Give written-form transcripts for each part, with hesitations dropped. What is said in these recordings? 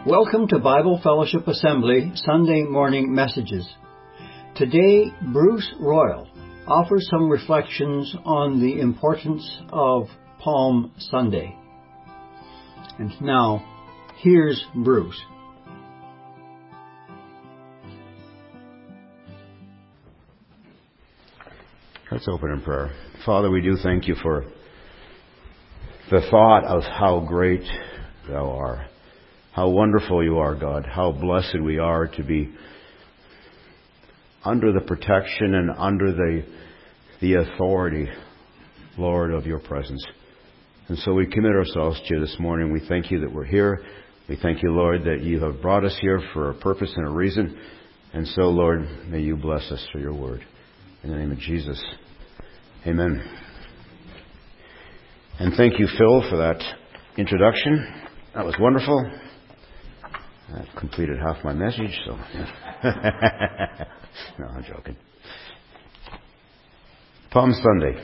Welcome to Bible Fellowship Assembly Sunday Morning Messages. Today, Bruce Royal offers some reflections on the importance of Palm Sunday. And now, here's Bruce. Let's open in prayer. Father, we do thank you for the thought of how great thou art. How wonderful you are, God. How blessed we are to be under the protection and under the authority, Lord, of your presence. And so we commit ourselves to you this morning. We thank you that we're here. We thank you, Lord, that you have brought us here for a purpose and a reason. And so, Lord, may you bless us for your word. In the name of Jesus. Amen. And thank you, Phil, for that introduction. That was wonderful. I've completed half my message, so... No, I'm joking. Palm Sunday.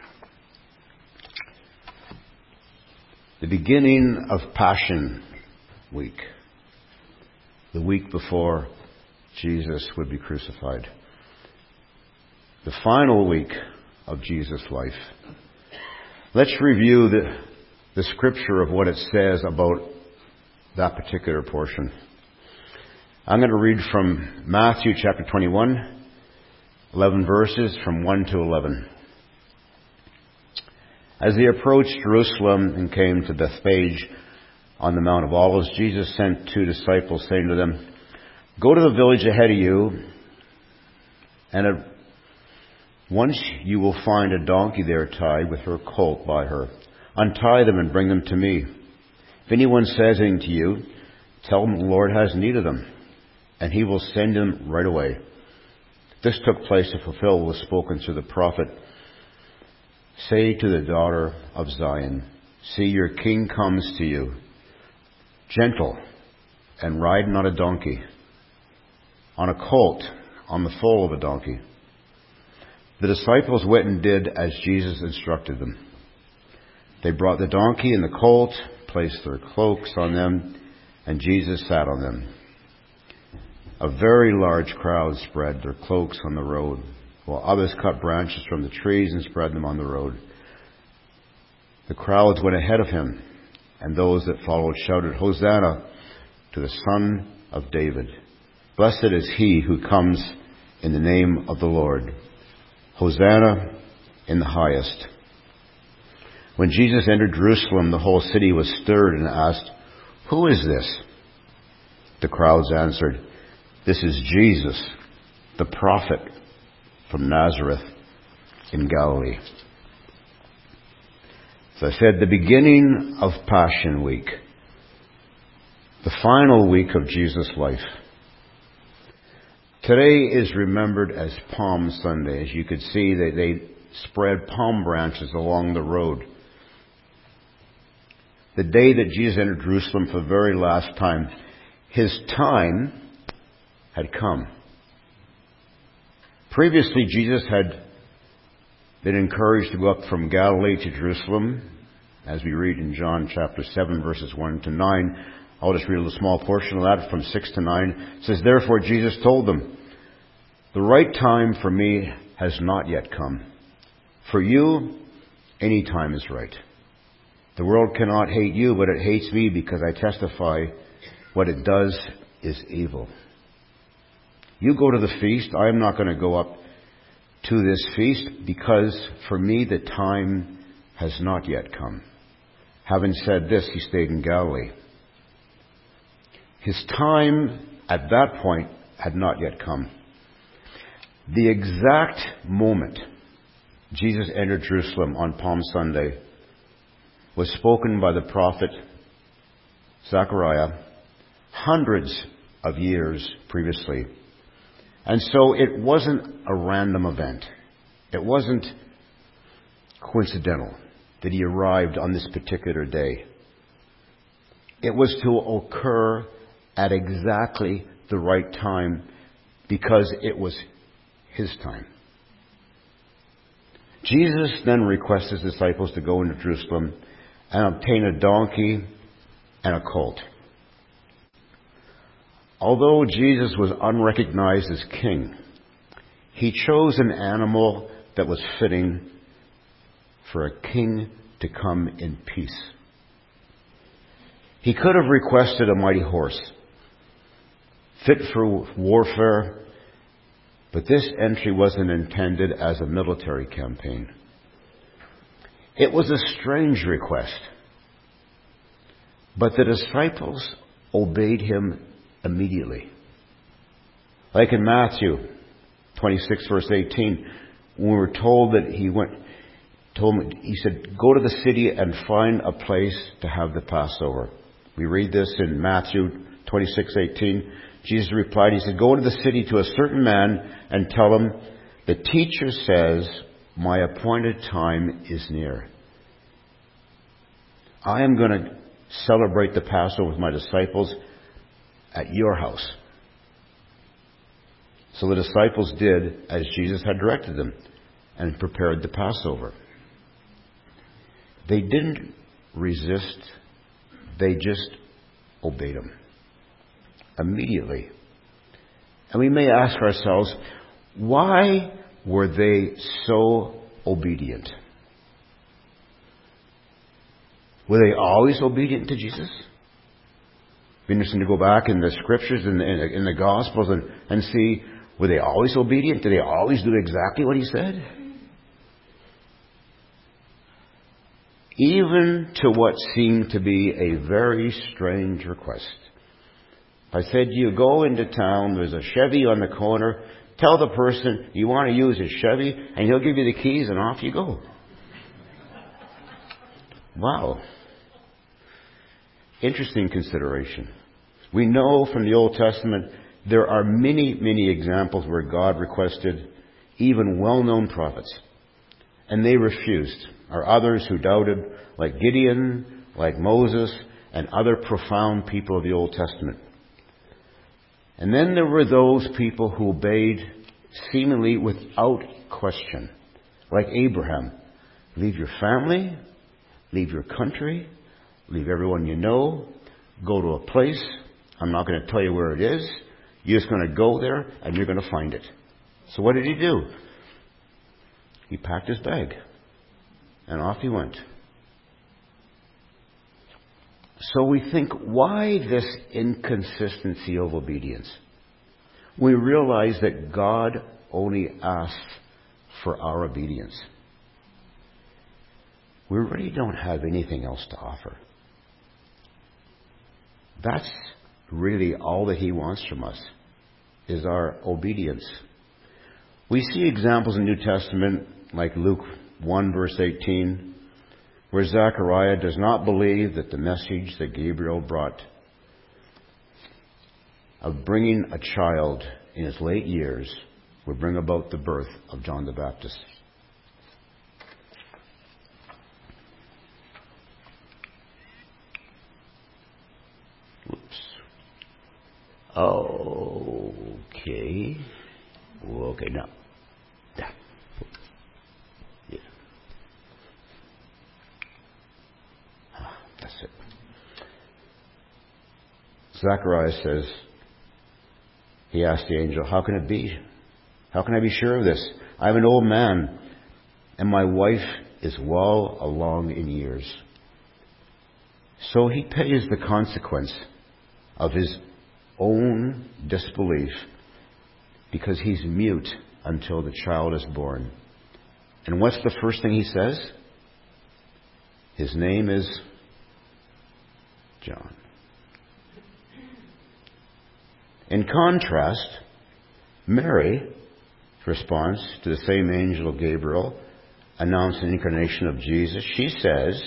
The beginning of Passion Week. The week before Jesus would be crucified. The final week of Jesus' life. Let's review the scripture of what it says about that particular portion. I'm going to read from Matthew chapter 21, 11 verses from 1 to 11. As they approached Jerusalem and came to Bethphage on the Mount of Olives, Jesus sent 2 disciples, saying to them, "Go to the village ahead of you, and at once you will find a donkey there tied with her colt by her. Untie them and bring them to me. If anyone says anything to you, tell him the Lord has need of them, and he will send them right away." This took place to fulfill what was spoken through the prophet. "Say to the daughter of Zion, see, your king comes to you, gentle and riding on a donkey, on a colt, on the foal of a donkey." The disciples went and did as Jesus instructed them. They brought the donkey and the colt, placed their cloaks on them, and Jesus sat on them. A very large crowd spread their cloaks on the road, while others cut branches from the trees and spread them on the road. The crowds went ahead of him, and those that followed shouted, "Hosanna to the Son of David. Blessed is he who comes in the name of the Lord. Hosanna in the highest." When Jesus entered Jerusalem, the whole city was stirred and asked, "Who is this?" The crowds answered, "This is Jesus, the prophet from Nazareth in Galilee." So I said, the beginning of Passion Week, the final week of Jesus' life. Today is remembered as Palm Sunday. As you could see, they spread palm branches along the road. The day that Jesus entered Jerusalem for the very last time, his time had come. Previously, Jesus had been encouraged to go up from Galilee to Jerusalem, as we read in John chapter 7, verses 1 to 9. I'll just read a small portion of that from 6 to 9. It says, "Therefore Jesus told them, 'The right time for me has not yet come. For you, any time is right. The world cannot hate you, but it hates me because I testify what it does is evil. You go to the feast. I am not going to go up to this feast because for me the time has not yet come.' Having said this, he stayed in Galilee." His time at that point had not yet come. The exact moment Jesus entered Jerusalem on Palm Sunday was spoken by the prophet Zechariah hundreds of years previously. And so it wasn't a random event. It wasn't coincidental that he arrived on this particular day. It was to occur at exactly the right time because it was his time. Jesus then requests his disciples to go into Jerusalem and obtain a donkey and a colt. Although Jesus was unrecognized as king, he chose an animal that was fitting for a king to come in peace. He could have requested a mighty horse, fit for warfare, but this entry wasn't intended as a military campaign. It was a strange request, but the disciples obeyed him immediately. Like in Matthew 26, verse 18, when we were told that he said, go to the city and find a place to have the Passover. We read this in Matthew 26:18. Jesus replied, he said, go into the city to a certain man and tell him, the teacher says, my appointed time is near. I am going to celebrate the Passover with my disciples at your house. So the disciples did as Jesus had directed them and prepared the Passover. They didn't resist. They just obeyed him immediately. And we may ask ourselves, why were they so obedient? Were they always obedient to Jesus? It'd be interesting to go back in the scriptures, in the Gospels, and see, were they always obedient? Did they always do exactly what he said? Even to what seemed to be a very strange request. I said, you go into town, there's a Chevy on the corner, tell the person you want to use his Chevy, and he'll give you the keys, and off you go. Wow. Interesting consideration. We know from the Old Testament there are many, many examples where God requested even well-known prophets, and they refused. Or others who doubted, like Gideon, like Moses, and other profound people of the Old Testament. And then there were those people who obeyed seemingly without question, like Abraham. Leave your family, leave your country, leave everyone you know, go to a place. I'm not going to tell you where it is. You're just going to go there and you're going to find it. So what did he do? He packed his bag and off he went. So we think, why this inconsistency of obedience? We realize that God only asks for our obedience. We really don't have anything else to offer. That's really all that he wants from us, is our obedience. We see examples in the New Testament, like Luke 1 verse 18, where Zechariah does not believe that the message that Gabriel brought of bringing a child in his late years would bring about the birth of John the Baptist. Okay. Okay, now. Yeah. That's it. Zechariah says, he asked the angel, how can it be? How can I be sure of this? I'm an old man, and my wife is well along in years. So he pays the consequence of his own disbelief because he's mute until the child is born. And what's the first thing he says? His name is John. In contrast, Mary's response to the same angel Gabriel announcing the incarnation of Jesus, she says,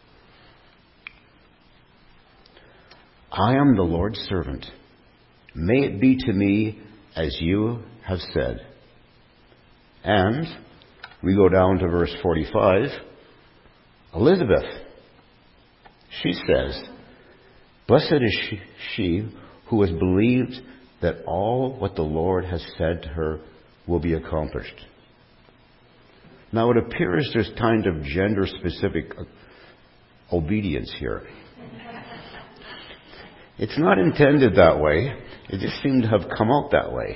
I am the Lord's servant. May it be to me as you have said. And we go down to verse 45. Elizabeth, she says, blessed is she who has believed that all what the Lord has said to her will be accomplished. Now it appears there's kind of gender-specific obedience here. It's not intended that way. It just seemed to have come out that way.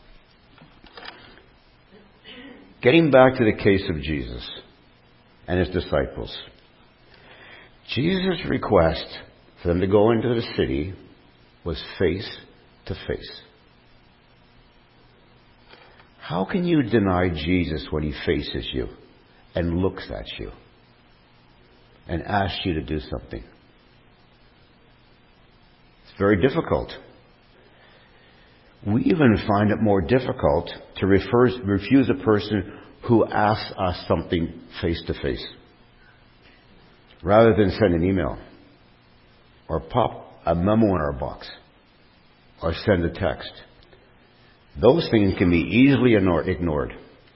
Getting back to the case of Jesus and his disciples. Jesus' request for them to go into the city was face to face. How can you deny Jesus when he faces you and looks at you and asks you to do something? It's very difficult. We even find it more difficult to refuse a person who asks us something face to face, rather than send an email or pop a memo in our box or send a text. Those things can be easily ignored.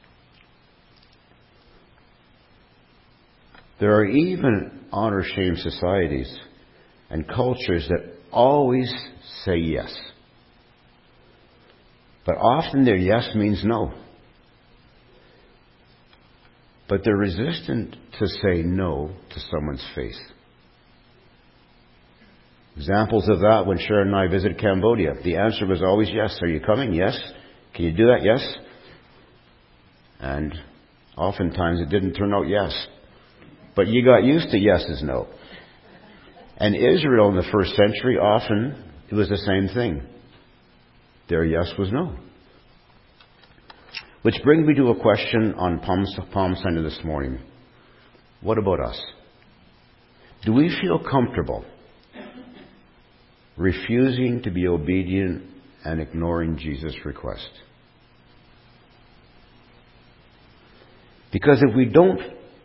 There are even honor-shame societies and cultures that always say yes. But often their yes means no. But they're resistant to say no to someone's face. Examples of that: when Sharon and I visited Cambodia, the answer was always yes. Are you coming? Yes. Can you do that? Yes. And oftentimes it didn't turn out yes. But you got used to yes is no. And Israel in the first century, often it was the same thing. Their yes was no. Which brings me to a question on Palm Sunday this morning. What about us? Do we feel comfortable refusing to be obedient and ignoring Jesus' request? Because if we don't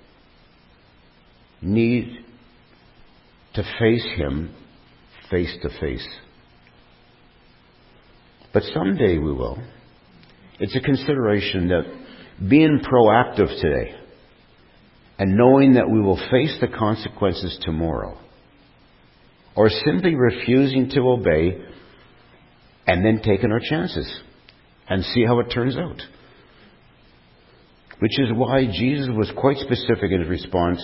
need to face him face to face, but someday we will, it's a consideration that being proactive today and knowing that we will face the consequences tomorrow, or simply refusing to obey and then taking our chances and see how it turns out. Which is why Jesus was quite specific in his response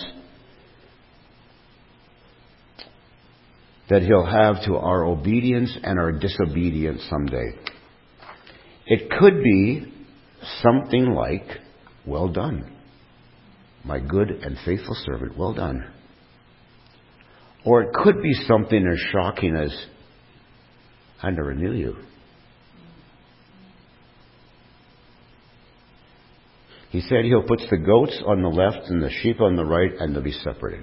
that he'll have to our obedience and our disobedience someday. It could be something like, "Well done, my good and faithful servant, well done." Or it could be something as shocking as, "I never knew you." He said he'll put the goats on the left and the sheep on the right, and they'll be separated.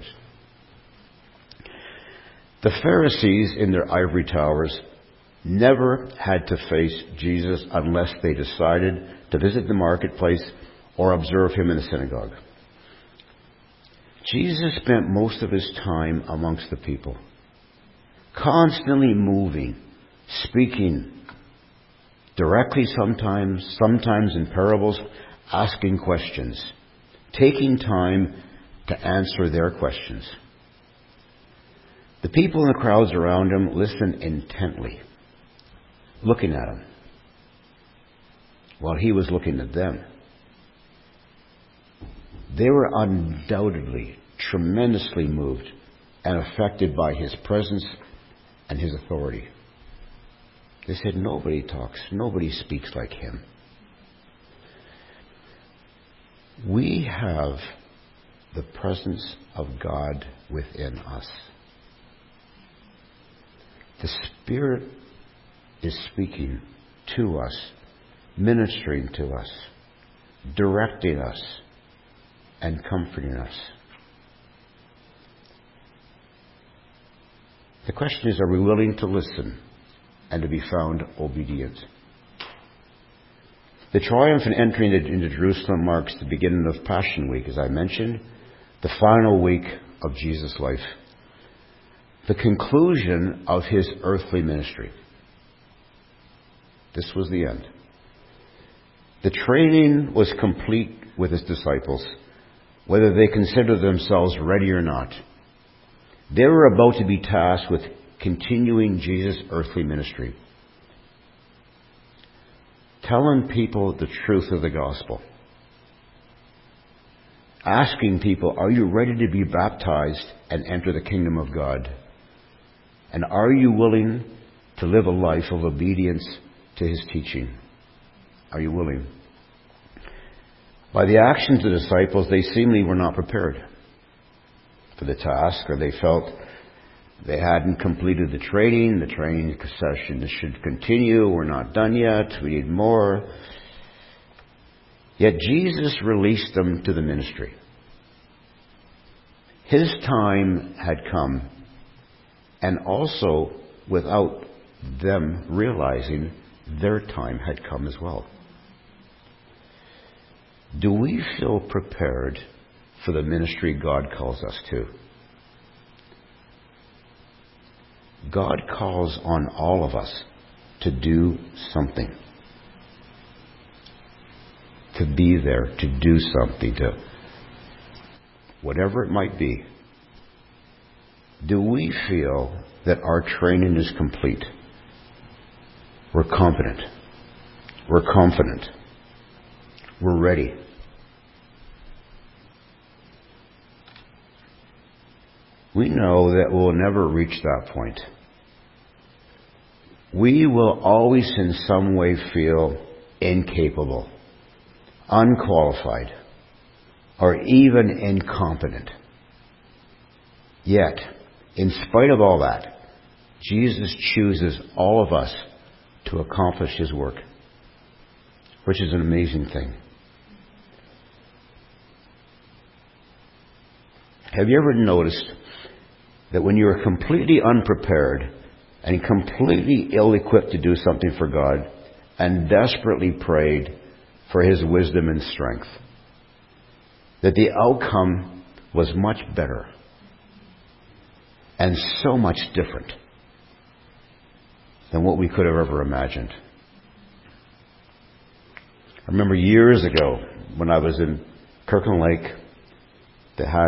The Pharisees in their ivory towers never had to face Jesus unless they decided to visit the marketplace or observe him in the synagogue. Jesus spent most of his time amongst the people, constantly moving, speaking directly sometimes in parables, asking questions, taking time to answer their questions. The people in the crowds around him listened intently, looking at him, while he was looking at them. They were undoubtedly tremendously moved and affected by his presence and his authority. They said, "Nobody talks, nobody speaks like him." We have the presence of God within us. The Spirit is speaking to us, ministering to us, directing us, and comforting us. The question is, are we willing to listen and to be found obedient? The triumphant entry into Jerusalem marks the beginning of Passion Week, as I mentioned, the final week of Jesus' life, the conclusion of his earthly ministry. This was the end. The training was complete with his disciples, whether they considered themselves ready or not. They were about to be tasked with continuing Jesus' earthly ministry, telling people the truth of the gospel, asking people, "Are you ready to be baptized and enter the kingdom of God?" And are you willing to live a life of obedience to His teaching? Are you willing? By the actions of the disciples, they seemingly were not prepared for the task, or they felt they hadn't completed the training. The training session should continue. We're not done yet. We need more. Yet Jesus released them to the ministry. His time had come, and also, without them realizing, their time had come as well. Do we feel prepared for the ministry God calls us to? God calls on all of us to do something. To be there, to do something, to whatever it might be. Do we feel that our training is complete? We're competent. We're confident. We're ready. We know that we'll never reach that point. We will always in some way feel incapable, unqualified, or even incompetent. Yet, in spite of all that, Jesus chooses all of us to accomplish His work, which is an amazing thing. Have you ever noticed that when you are completely unprepared and completely ill-equipped to do something for God and desperately prayed for His wisdom and strength, that the outcome was much better and so much different than what we could have ever imagined? I remember years ago when I was in Kirkland Lake, they had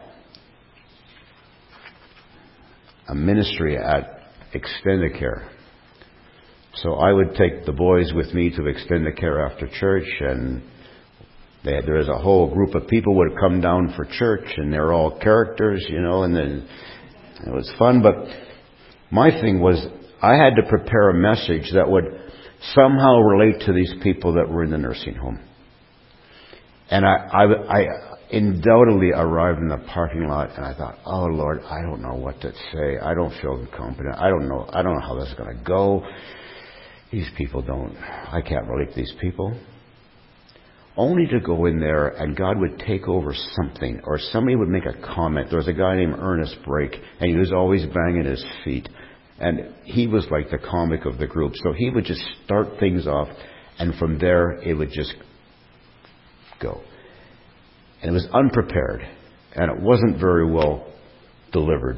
a ministry at Extendicare. So I would take the boys with me to Extendicare after church, and there was a whole group of people would come down for church, and they're all characters, and then it was fun. But my thing was, I had to prepare a message that would somehow relate to these people that were in the nursing home. And I undoubtedly arrived in the parking lot, and I thought, oh Lord, I don't know what to say. I don't feel confident. I don't know how this is going to go. These people I can't relate to these people. Only to go in there and God would take over something, or somebody would make a comment. There was a guy named Ernest Brake, and he was always banging his feet. And he was like the comic of the group. So he would just start things off, and from there it would just go. And it was unprepared, and it wasn't very well delivered.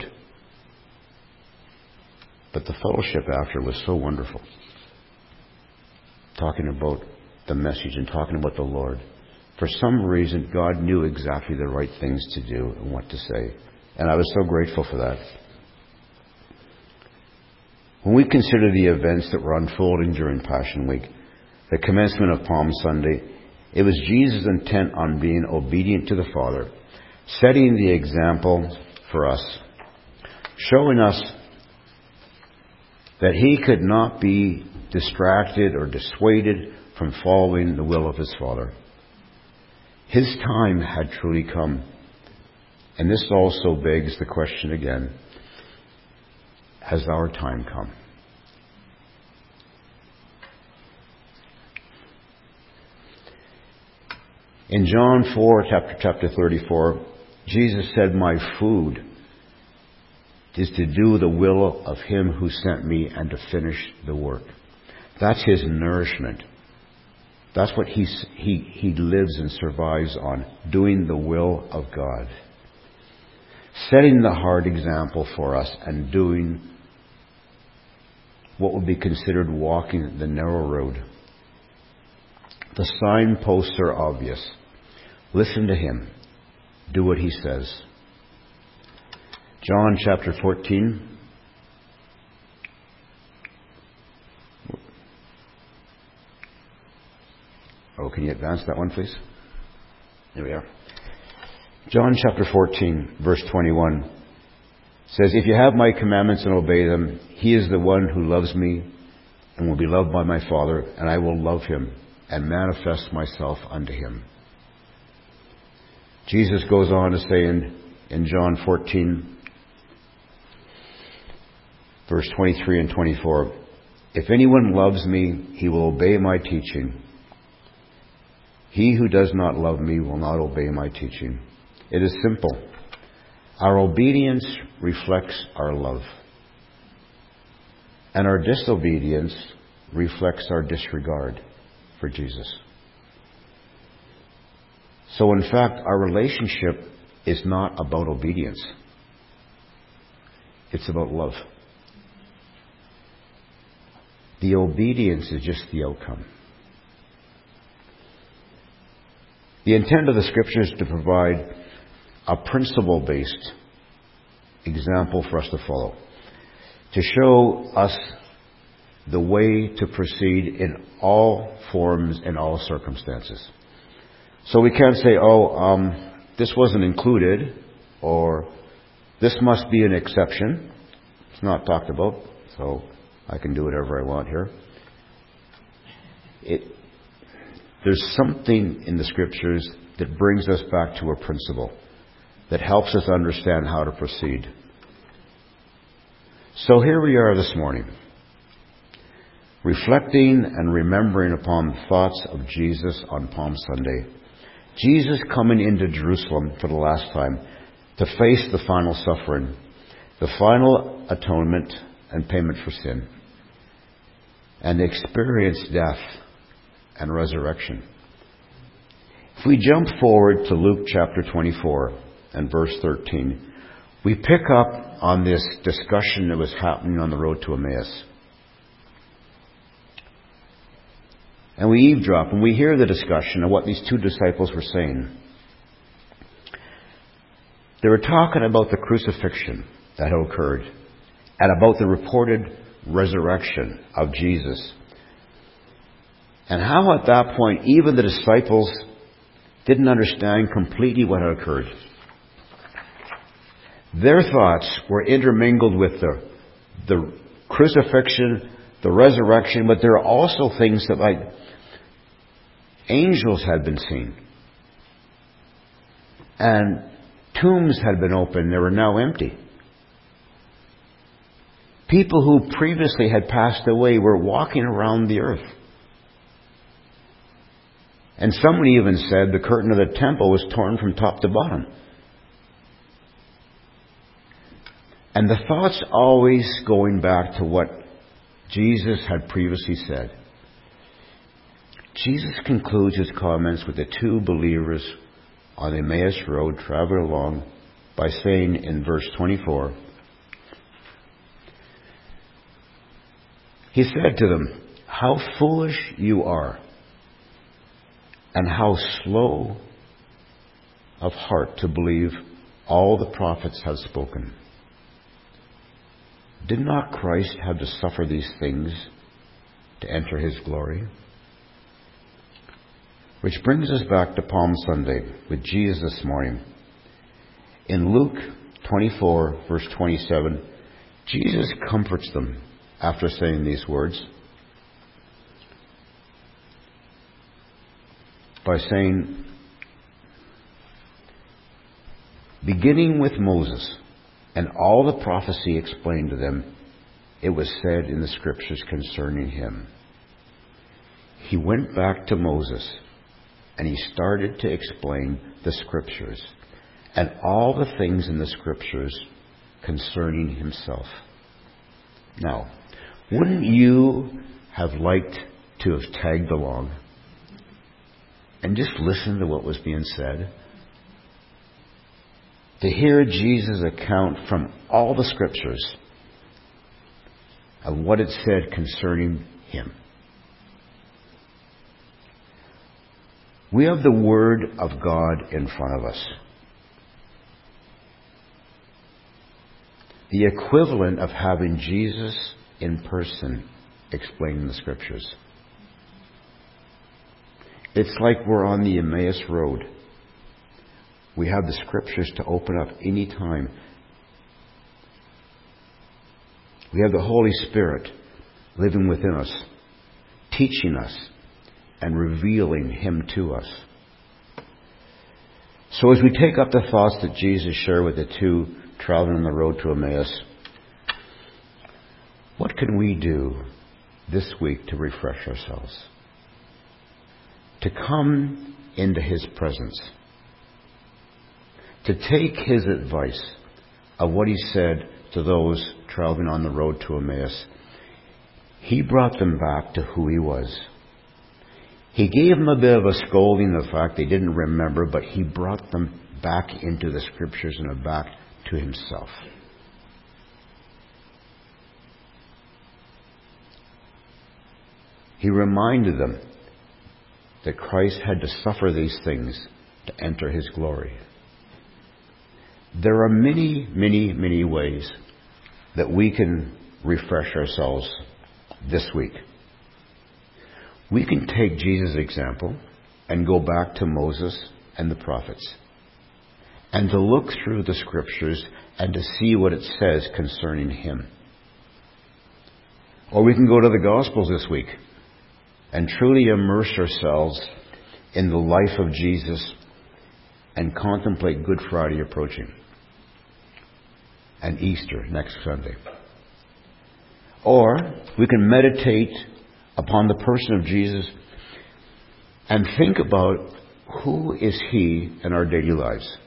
But the fellowship after was so wonderful. Talking about the message and talking about the Lord. For some reason, God knew exactly the right things to do and what to say. And I was so grateful for that. When we consider the events that were unfolding during Passion Week, the commencement of Palm Sunday, it was Jesus' intent on being obedient to the Father, setting the example for us, showing us that He could not be distracted or dissuaded from following the will of His Father. His time had truly come. And this also begs the question again, has our time come? In John 4, chapter 34, Jesus said, my food is to do the will of Him who sent me and to finish the work. That's His nourishment. That's what he lives and survives on, doing the will of God. Setting the hard example for us and doing what would be considered walking the narrow road. The signposts are obvious. Listen to Him. Do what He says. John chapter 14. Oh, can you advance that one, please? There we are. John chapter 14, verse 21. says, if you have my commandments and obey them, he is the one who loves me and will be loved by my Father, and I will love him and manifest myself unto him. Jesus goes on to say in John 14, verse 23 and 24, if anyone loves me, he will obey my teaching. He who does not love me will not obey my teaching. It is simple. Our obedience reflects our love. And our disobedience reflects our disregard for Jesus. So in fact, our relationship is not about obedience. It's about love. The obedience is just the outcome. The intent of the Scriptures is to provide a principle-based example for us to follow, to show us the way to proceed in all forms and all circumstances. So we can't say, this wasn't included, or this must be an exception. It's not talked about, so I can do whatever I want here. There's something in the Scriptures that brings us back to a principle that helps us understand how to proceed. So here we are this morning, reflecting and remembering upon the thoughts of Jesus on Palm Sunday. Jesus coming into Jerusalem for the last time to face the final suffering, the final atonement and payment for sin, and experience death and resurrection. If we jump forward to Luke chapter 24 and verse 13, we pick up on this discussion that was happening on the road to Emmaus. And we eavesdrop and we hear the discussion of what these two disciples were saying. They were talking about the crucifixion that had occurred and about the reported resurrection of Jesus. And how at that point even the disciples didn't understand completely what had occurred. Their thoughts were intermingled with the crucifixion, the resurrection, but there are also things that, like, angels had been seen. And tombs had been opened. They were now empty. People who previously had passed away were walking around the earth. And someone even said the curtain of the temple was torn from top to bottom. And the thoughts always going back to what Jesus had previously said. Jesus concludes his comments with the two believers on the Emmaus Road traveling along by saying in verse 24, he said to them, how foolish you are, and how slow of heart to believe all the prophets have spoken. Did not Christ have to suffer these things to enter his glory? Which brings us back to Palm Sunday with Jesus this morning. In Luke 24, verse 27, Jesus comforts them after saying these words by saying, beginning with Moses and all the prophecy explained to them, it was said in the Scriptures concerning him. He went back to Moses and he started to explain the Scriptures and all the things in the Scriptures concerning himself. Now, wouldn't you have liked to have tagged along and just listen to what was being said? To hear Jesus' account from all the Scriptures of what it said concerning him. We have the Word of God in front of us. The equivalent of having Jesus in person explaining the Scriptures. It's like we're on the Emmaus Road. We have the Scriptures to open up any time. We have the Holy Spirit living within us, teaching us and revealing Him to us. So as we take up the thoughts that Jesus shared with the two traveling on the road to Emmaus, what can we do this week to refresh ourselves? To come into His presence. To take His advice of what He said to those traveling on the road to Emmaus. He brought them back to who He was. He gave them a bit of a scolding, the fact they didn't remember, but He brought them back into the Scriptures and back to Himself. He reminded them that Christ had to suffer these things to enter His glory. There are many, many, many ways that we can refresh ourselves this week. We can take Jesus' example and go back to Moses and the prophets and to look through the Scriptures and to see what it says concerning Him. Or we can go to the Gospels this week and truly immerse ourselves in the life of Jesus and contemplate Good Friday approaching and Easter next Sunday. Or we can meditate upon the person of Jesus and think about who is He in our daily lives.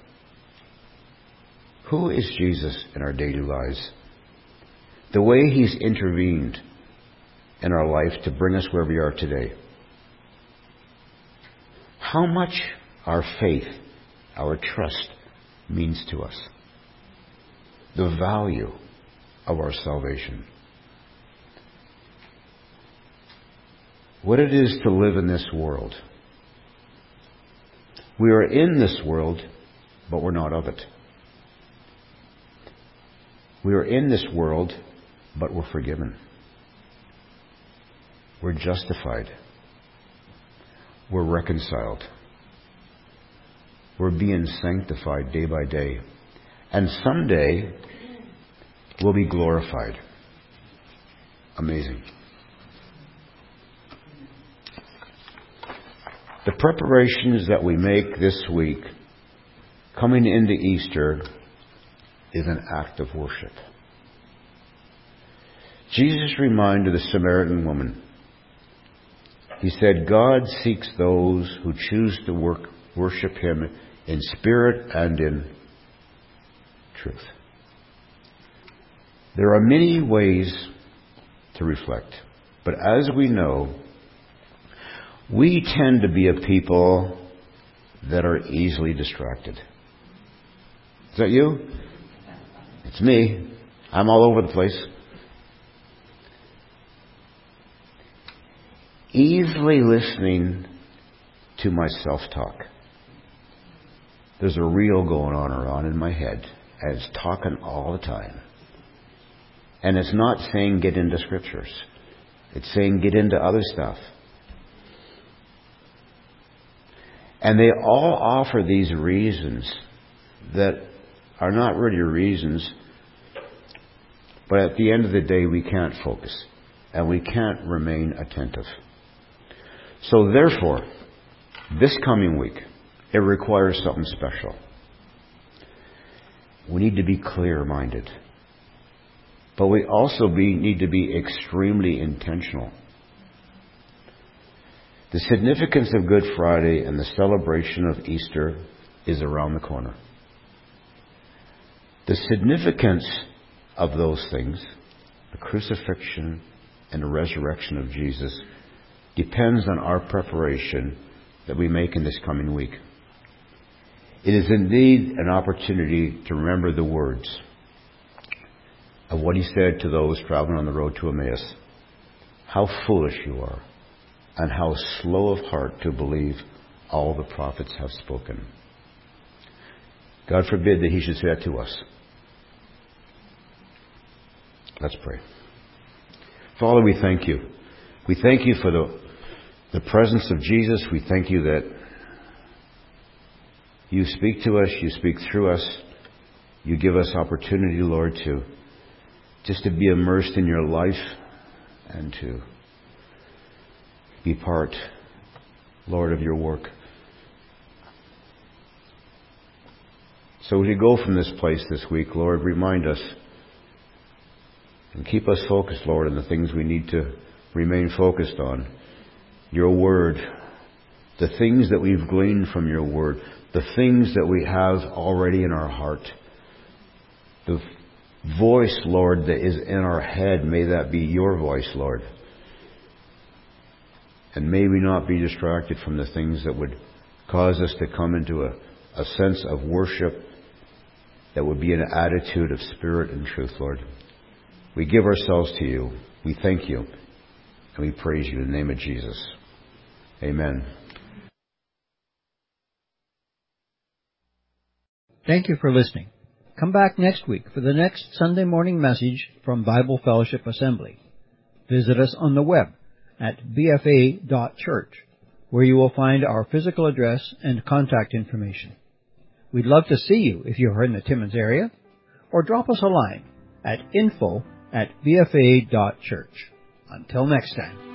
Who is Jesus in our daily lives? The way He's intervened in our life to bring us where we are today. How much our faith, our trust means to us. The value of our salvation. What it is to live in this world. We are in this world, but we're not of it. We are in this world, but we're forgiven. We're justified. We're reconciled. We're being sanctified day by day. And someday, we'll be glorified. Amazing. The preparations that we make this week, coming into Easter, is an act of worship. Jesus reminded the Samaritan woman, He said, God seeks those who choose to worship Him in spirit and in truth. There are many ways to reflect, but as we know, we tend to be a people that are easily distracted. Is that you? It's me. I'm all over the place. Easily listening to my self-talk. There's a reel going on around in my head, and it's talking all the time. And it's not saying get into Scriptures. It's saying get into other stuff. And they all offer these reasons that are not really reasons, but at the end of the day, we can't focus and we can't remain attentive. So therefore, this coming week, it requires something special. We need to be clear-minded, but we also need to be extremely intentional. The significance of Good Friday and the celebration of Easter is around the corner. The significance of those things, the crucifixion and the resurrection of Jesus, depends on our preparation that we make in this coming week. It is indeed an opportunity to remember the words of what He said to those traveling on the road to Emmaus. How foolish you are, and how slow of heart to believe all the prophets have spoken. God forbid that He should say that to us. Let's pray. Father, we thank You. We thank You for the presence of Jesus. We thank You that You speak to us. You speak through us. You give us opportunity, Lord, to just to be immersed in your life and to be part, Lord, of your work. So as we go from this place this week, Lord, remind us and keep us focused, Lord, on the things we need to remain focused on. Your Word, the things that we've gleaned from your Word, the things that we have already in our heart. The voice, Lord, that is in our head, may that be your voice, Lord. And may we not be distracted from the things that would cause us to come into a sense of worship that would be an attitude of spirit and truth, Lord. We give ourselves to you. We thank you. And we praise you in the name of Jesus. Amen. Thank you for listening. Come back next week for the next Sunday morning message from Bible Fellowship Assembly. Visit us on the web at bfa.church, where you will find our physical address and contact information. We'd love to see you if you're in the Timmins area, or drop us a line at info@bfa.church. Until next time.